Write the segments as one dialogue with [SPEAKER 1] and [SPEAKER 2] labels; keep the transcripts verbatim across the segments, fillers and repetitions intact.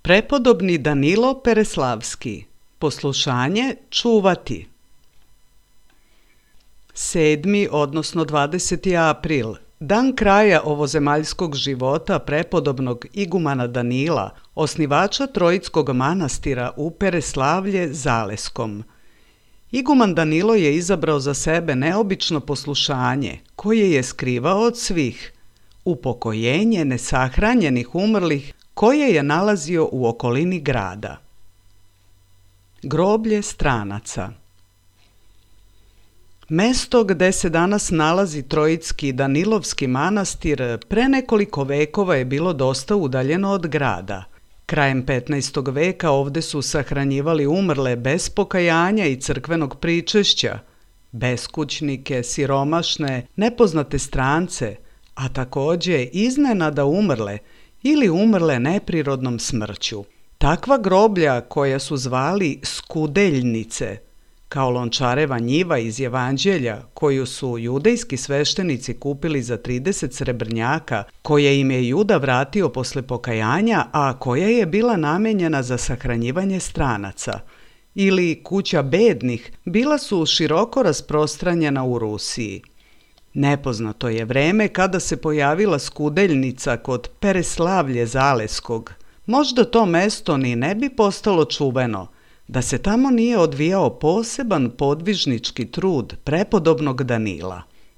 [SPEAKER 1] Prepodobni Danilo Pereslavski. Poslušanje čuvati. Sedmi, odnosno dvadeseti april, dan kraja ovozemaljskog života prepodobnog igumana Danila, osnivača Troitskog manastira u Pereslavlje Zaleskom. Iguman Danilo je izabrao za sebe neobično poslušanje, koje je skrivao od svih, upokojenje nesahranjenih umrlih koje je nalazio u okolini grada. Groblje stranaca. Mesto gde se danas nalazi Troitski Danilovski manastir pre nekoliko vekova je bilo dosta udaljeno od grada. Krajem petnaestog veka ovde su sahranjivali umrle bez pokajanja i crkvenog pričešća, beskućnike, siromašne, nepoznate strance, a takođe iznenada umrle ili umrle neprirodnom smrću. Takva groblja, koja su zvali skudeljnice, kao Lončareva njiva iz Jevanđelja, koju su judejski sveštenici kupili za trideset srebrnjaka, koje im je Juda vratio posle pokajanja, a koja je bila namenjena za sahranjivanje stranaca, ili kuća bednih, bila su široko rasprostranjena u Rusiji. Nepoznato je vreme kada se pojavila skudeljnica kod Pereslavlje Zaleskog. Možda to mesto ni ne bi postalo čuveno, da se tamo nije odvijao poseban podvižnički trud prepodobnog Danila.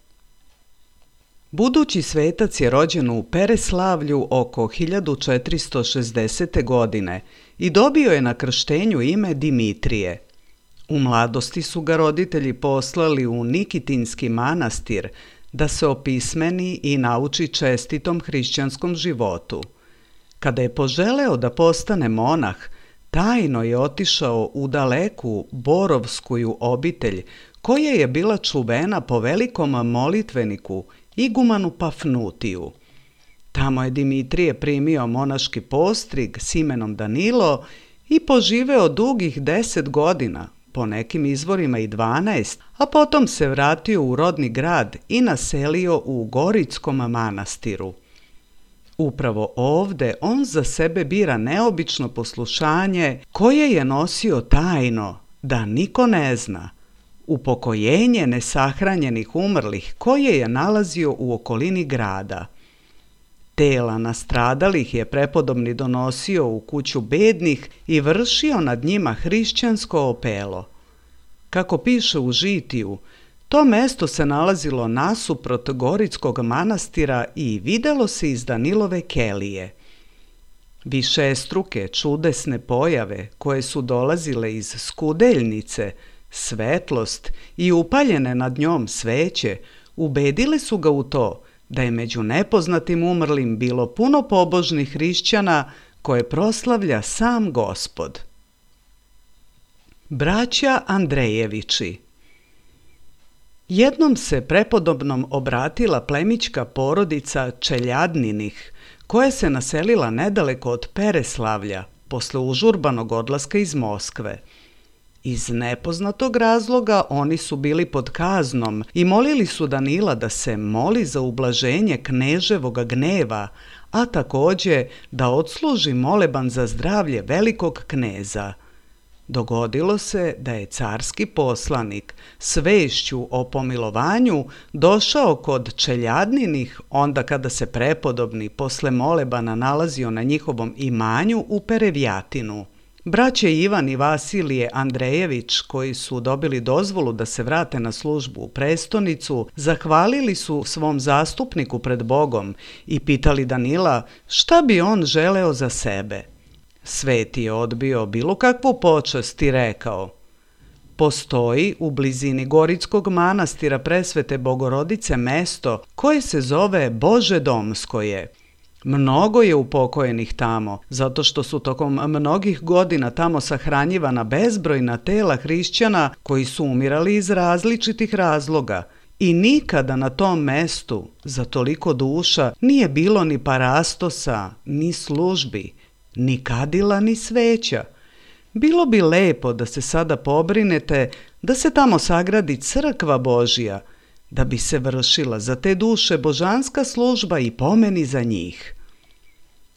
[SPEAKER 1] Budući svetac je rođen u Pereslavlju oko hiljadu četiristo šezdesete. godine i dobio je na krštenju ime Dimitrije. U mladosti su ga roditelji poslali u Nikitinski manastir da se opismeni i nauči čestitom hrišćanskom životu. Kada je poželeo da postane monah, tajno je otišao u daleku Borovsku obitelj, koja je bila čuvena po velikom molitveniku, igumanu Pafnutiju. Tamo je Dimitrije primio monaški postrig s imenom Danilo i poživeo dugih deset godina, po nekim izvorima i dvanaest, a potom se vratio u rodni grad i naselio u Goritskom manastiru. Upravo ovde on za sebe bira neobično poslušanje koje je nosio tajno, da niko ne zna, upokojenje nesahranjenih umrlih koje je nalazio u okolini grada. Tela nastradalih je prepodobni donosio u kuću bednih i vršio nad njima hrišćansko opelo. Kako piše u Žitiju, to mesto se nalazilo nasuprot Goritskog manastira i videlo se iz Danilove kelije. Višestruke čudesne pojave koje su dolazile iz skudeljnice, svetlost i upaljene nad njom sveće, ubedile su ga u to da je među nepoznatim umrlim bilo puno pobožnih hrišćana koje proslavlja sam Gospod. Braća Andrejevići. Jednom se prepodobnom obratila plemićka porodica Čeljadninih, koja se naselila nedaleko od Pereslavlja, posle užurbanog odlaska iz Moskve. Iz nepoznatog razloga oni su bili pod kaznom i molili su Danila da se moli za ublaženje kneževog gneva, a takođe da odsluži moleban za zdravlje velikog kneza. Dogodilo se da je carski poslanik s vešću o pomilovanju došao kod Čeljadninih onda kada se prepodobni posle molebana nalazio na njihovom imanju u Perevjatinu. Braće Ivan i Vasilije Andrejević, koji su dobili dozvolu da se vrate na službu u prestonicu, zahvalili su svom zastupniku pred Bogom i pitali Danila šta bi on želeo za sebe. Sveti je odbio bilo kakvu počast i rekao: postoji u blizini Goritskog manastira Presvete Bogorodice mesto koje se zove Božedomskoje. Mnogo je upokojenih tamo, zato što su tokom mnogih godina tamo sahranjivana bezbrojna tela hrišćana koji su umirali iz različitih razloga i nikada na tom mestu za toliko duša nije bilo ni parastosa, ni službi, ni kadila, ni sveća. Bilo bi lepo da se sada pobrinete da se tamo sagradi crkva Božja, da bi se vršila za te duše božanska služba i pomeni za njih.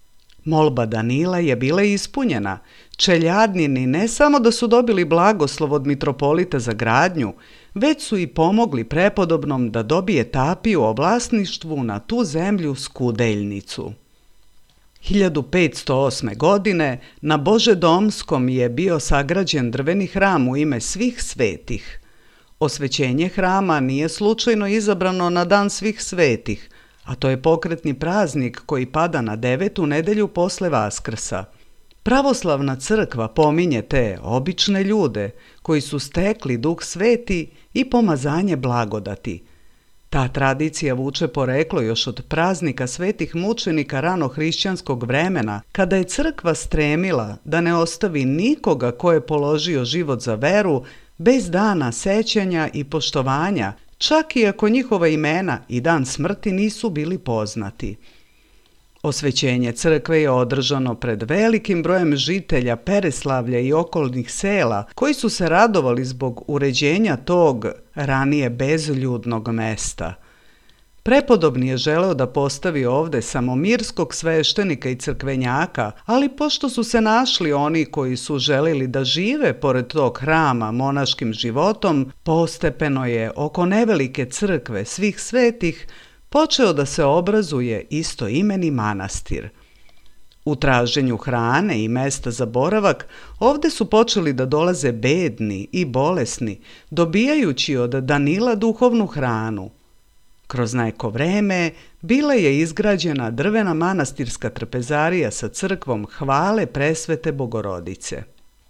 [SPEAKER 1] Molba Danila je bila ispunjena. Čeljadnini ne samo da su dobili blagoslov od mitropolita za gradnju, već su i pomogli prepodobnom da dobije tapiju o vlasništvu na tu zemlju Skudeljnicu. hiljadu petsto osme. godine na Božedomskom je bio sagrađen drveni hram u ime svih svetih. Osvećenje hrama nije slučajno izabrano na dan svih svetih, a to je pokretni praznik koji pada na devetu nedelju posle Vaskrsa. Pravoslavna crkva pominje te obične ljude koji su stekli Duh Sveti i pomazanje blagodati. Ta tradicija vuče poreklo još od praznika svetih mučenika ranohrišćanskog vremena, kada je crkva stremila da ne ostavi nikoga ko je položio život za veru bez dana sećanja i poštovanja, čak i ako njihova imena i dan smrti nisu bili poznati. Osvećenje crkve je održano pred velikim brojem žitelja Pereslavlja i okolnih sela koji su se radovali zbog uređenja tog ranije bezljudnog mesta. Prepodobni je želeo da postavi ovde samo mirskog sveštenika i crkvenjaka, ali pošto su se našli oni koji su želili da žive pored tog hrama monaškim životom, postepeno je oko nevelike crkve svih svetih počeo da se obrazuje istoimeni manastir. U traženju hrane i mesta za boravak ovde su počeli da dolaze bedni i bolesni, dobijajući od Danila duhovnu hranu. Kroz neko vreme bila je izgrađena drvena manastirska trpezarija sa crkvom Hvale Presvete Bogorodice.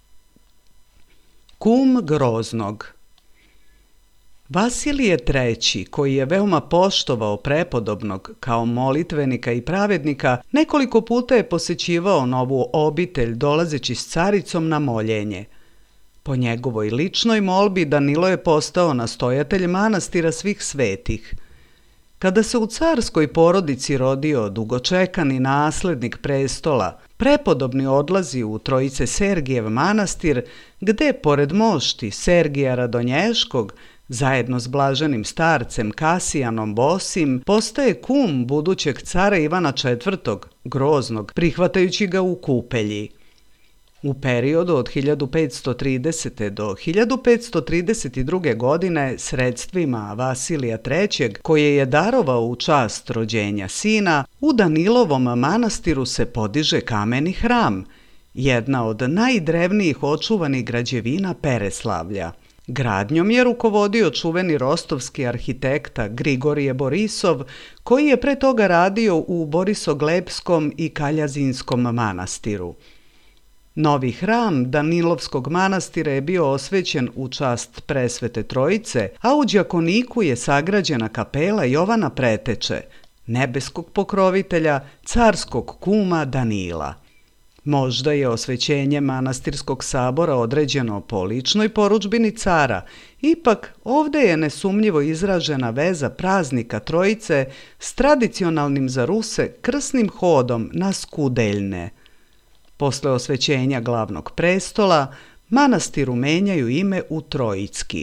[SPEAKER 1] Kum Groznog. Vasilije treći, koji je veoma poštovao prepodobnog kao molitvenika i pravednika, nekoliko puta je posećivao novu obitelj dolazeći s caricom na moljenje. Po njegovoj ličnoj molbi Danilo je postao nastojatelj manastira svih svetih. Kada se u carskoj porodici rodio dugočekani naslednik prestola, prepodobni odlazi u Trojice Sergijev manastir, gde, pored mošti Sergija Radonješkog, zajedno s blaženim starcem Kasijanom Bosim, postaje kum budućeg cara Ivana četvrtog. Groznog, prihvatajući ga u kupelji. U periodu od hiljadu petsto tridesete. do hiljadu petsto trideset druge. godine sredstvima Vasilija trećeg, koje je darovao u čast rođenja sina, u Danilovom manastiru se podiže kameni hram, jedna od najdrevnijih očuvanih građevina Pereslavlja. Gradnjom je rukovodio čuveni rostovski arhitekta Grigorije Borisov, koji je pre toga radio u Borisoglebskom i Kaljazinskom manastiru. Novi hram Danilovskog manastira je bio osvećen u čast Presvete Trojice, a u đakoniku je sagrađena kapela Jovana Preteče, nebeskog pokrovitelja, carskog kuma Danila. Možda je osvećenje manastirskog sabora određeno po ličnoj porudžbini cara, ipak ovde je nesumnjivo izražena veza praznika Trojice s tradicionalnim za Ruse krsnim hodom na Skudeljne. Posle osvećenja glavnog prestola, manastiru menjaju ime u Trojicki.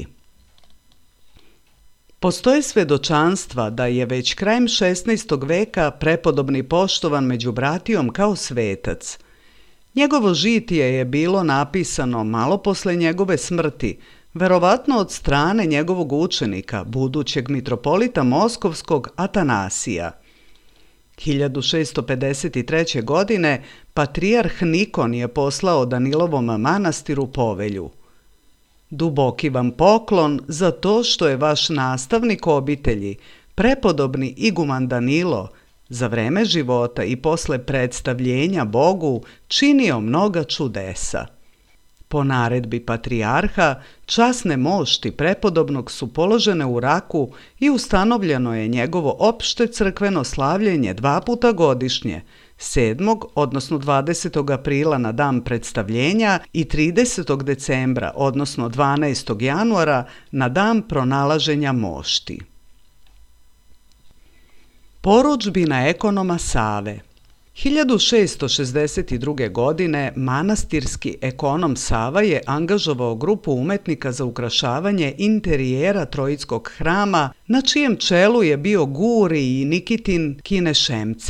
[SPEAKER 1] Postoje svedočanstva da je već krajem šesnaestog. veka prepodobni poštovan među bratijom kao svetac. Njegovo žitije je bilo napisano malo posle njegove smrti, verovatno od strane njegovog učenika, budućeg mitropolita Moskovskog Atanasija. hiljadu šesto pedeset treće. godine patrijarh Nikon je poslao Danilovom manastiru povelju. Duboki vam poklon za to što je vaš nastavnik obitelji, prepodobni iguman Danilo, za vreme života i posle predstavljenja Bogu činio mnoga čudesa. Po naredbi patrijarha, časne mošti prepodobnog su položene u Raku i ustanovljeno je njegovo opšte crkveno slavljenje dva puta godišnje, sedmog odnosno dvadesetog aprila na dan predstavljenja i tridesetog decembra odnosno dvanaestog januara na dan pronalaženja mošti. Porudžbina ekonoma Save. hiljadu šesto šezdeset druge. godine manastirski ekonom Sava je angažovao grupu umetnika za ukrašavanje interijera Trojickog hrama, na čijem čelu je bio Guri i Nikitin Kinešemcev.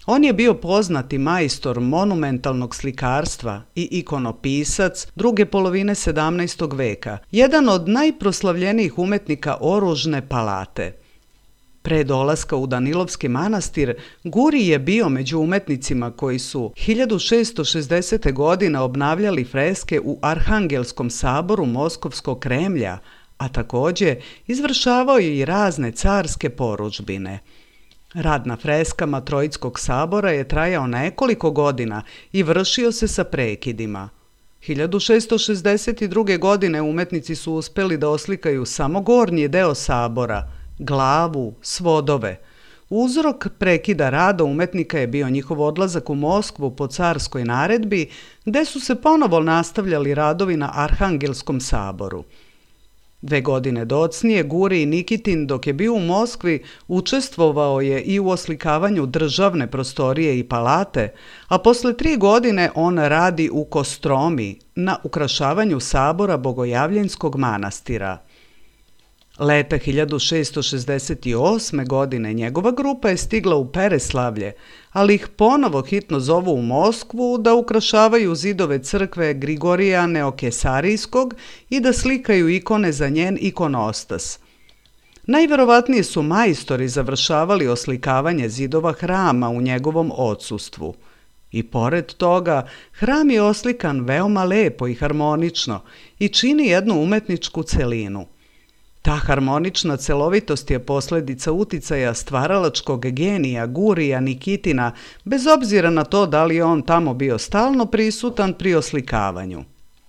[SPEAKER 1] On je bio poznati majstor monumentalnog slikarstva i ikonopisac druge polovine sedamnaestog veka, jedan od najproslavljenijih umetnika oružne palate. Pre dolaska u Danilovski manastir, Guri je bio među umetnicima koji su hiljadu šessto šezdesete. godine obnavljali freske u Arhangelskom saboru Moskovskog Kremlja, a takođe izvršavao je i razne carske porudžbine. Rad na freskama Troitskog sabora je trajao nekoliko godina i vršio se sa prekidima. hiljadu šessto šezdeset druge. godine umetnici su uspeli da oslikaju samo gornji deo sabora, glavu, svodove. Uzrok prekida rada umetnika je bio njihov odlazak u Moskvu po carskoj naredbi, gde su se ponovo nastavljali radovi na Arhangelskom saboru. Dve godine docnije Guri Nikitin, dok je bio u Moskvi, učestvovao je i u oslikavanju državne prostorije i palate, a posle tri godine on radi u Kostromi na ukrašavanju sabora Bogojavljenskog manastira. Leta hiljadu šessto šezdeset osme. godine njegova grupa je stigla u Pereslavlje, ali ih ponovo hitno zovu u Moskvu da ukrašavaju zidove crkve Grigorija Neokesarijskog i da slikaju ikone za njen ikonostas. Najverovatnije su majstori završavali oslikavanje zidova hrama u njegovom odsustvu. I pored toga, hram je oslikan veoma lepo i harmonično i čini jednu umetničku celinu. Ta harmonična celovitost je posledica uticaja stvaralačkog genija Gurija Nikitina, bez obzira na to da li je on tamo bio stalno prisutan pri oslikavanju.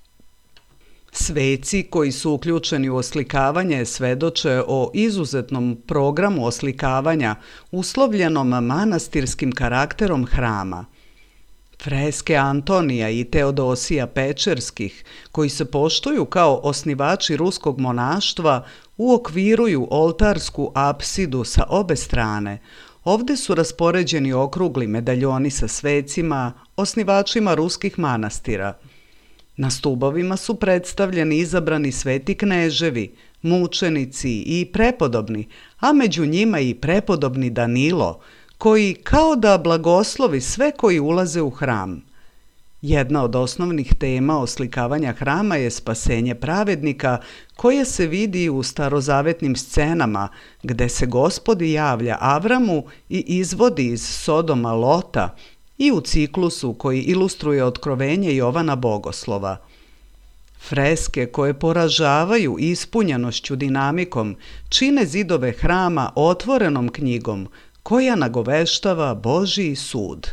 [SPEAKER 1] Sveci koji su uključeni u oslikavanje svedoče o izuzetnom programu oslikavanja uslovljenom manastirskim karakterom hrama. Freske Antonija i Teodosija Pečerskih, koji se poštuju kao osnivači ruskog monaštva, uokviruju oltarsku apsidu sa obe strane. Ovde su raspoređeni okrugli medaljoni sa svecima, osnivačima ruskih manastira. Na stubovima su predstavljeni izabrani sveti kneževi, mučenici i prepodobni, a među njima i prepodobni Danilo, koji kao da blagoslovi sve koji ulaze u hram. Jedna od osnovnih tema oslikavanja hrama je spasenje pravednika, koje se vidi u starozavetnim scenama, gde se Gospod javlja Avramu i izvodi iz Sodoma Lota, i u ciklusu koji ilustruje otkrovenje Jovana Bogoslova. Freske koje poražavaju ispunjenošću dinamikom čine zidove hrama otvorenom knjigom, koja nagoveštava Božji sud.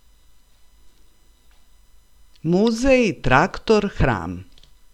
[SPEAKER 1] Muzej, traktor, hram.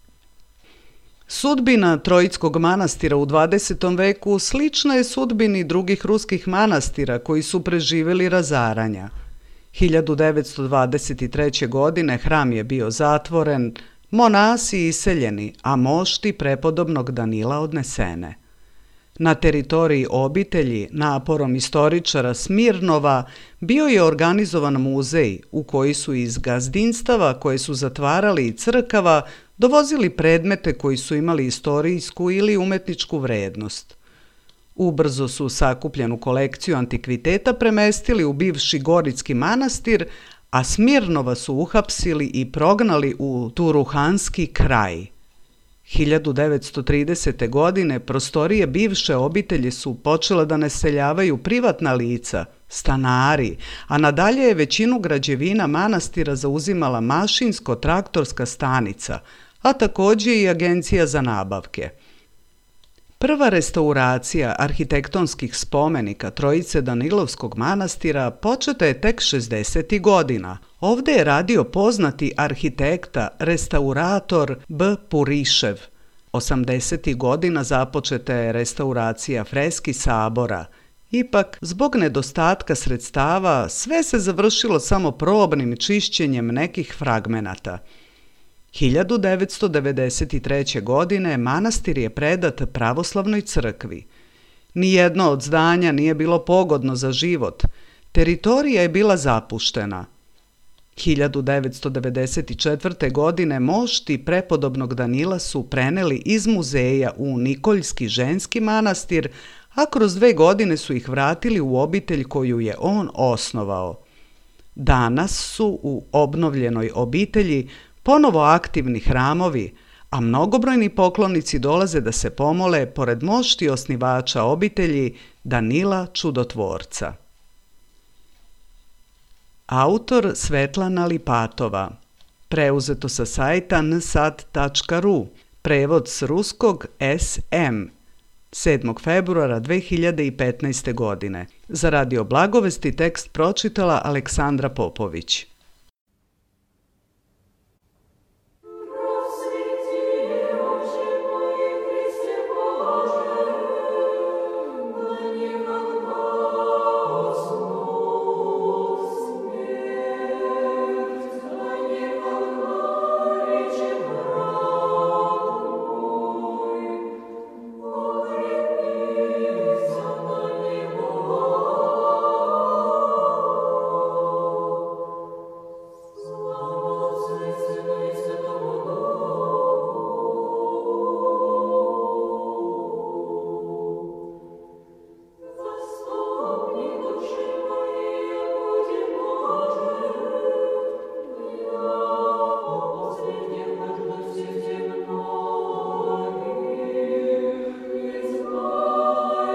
[SPEAKER 1] Sudbina Troitskog manastira u dvadesetom veku slična je sudbini drugih ruskih manastira koji su preživjeli razaranja. hiljadu devetsto dvadeset treće. godine hram je bio zatvoren, monasi iseljeni, a mošti prepodobnog Danila odnesene. Na teritoriji obitelji, naporom istoričara Smirnova, bio je organizovan muzej u koji su iz gazdinstava koje su zatvarali i crkava dovozili predmete koji su imali istorijsku ili umetničku vrednost. Ubrzo su sakupljenu kolekciju antikviteta premestili u bivši Goritski manastir, a Smirnova su uhapsili i prognali u Turuhanski kraj. hiljadu devetsto tridesete. godine prostorije bivše obitelji su počela da naseljavaju privatna lica, stanari, a nadalje je većinu građevina manastira zauzimala mašinsko-traktorska stanica, a takođe i agencija za nabavke. Prva restauracija arhitektonskih spomenika Trojice Danilovskog manastira početa je tek šezdesetih godina. Ovde je radio poznati arhitekta, restaurator B. Purišev. osamdesetih godina započeta je restauracija freski sabora. Ipak, zbog nedostatka sredstava, sve se završilo samo probnim čišćenjem nekih fragmenata. hiljadu devetsto devedeset treće. godine manastir je predat pravoslavnoj crkvi. Nijedno od zdanja nije bilo pogodno za život. Teritorija je bila zapuštena. hiljadu devetsto devedeset četvrte. godine mošti prepodobnog Danila su preneli iz muzeja u Nikoljski ženski manastir, a kroz dve godine su ih vratili u obitelj koju je on osnovao. Danas su u obnovljenoj obitelji ponovo aktivni hramovi, a mnogobrojni poklonici dolaze da se pomole pored mošti osnivača obitelji Danila Čudotvorca. Autor Svetlana Lipatova. Preuzeto sa sajta en sad tačka ru. Prevod s ruskog es em. sedmog februara dve hiljade petnaeste. godine. Za Radio Blagovesti tekst pročitala Aleksandra Popović.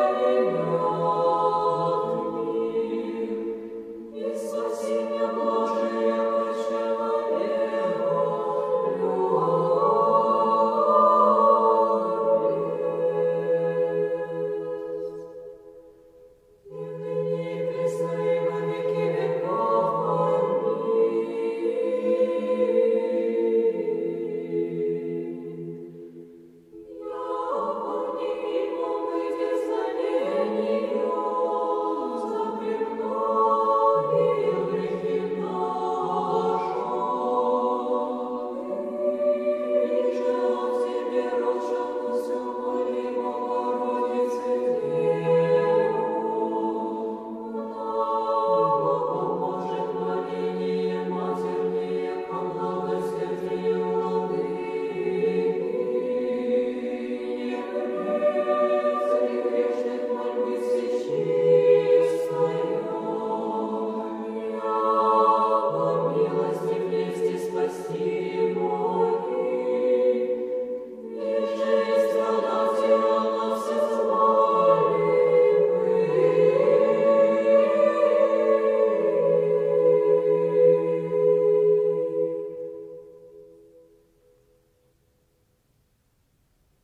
[SPEAKER 2] Спаси меня, Боже.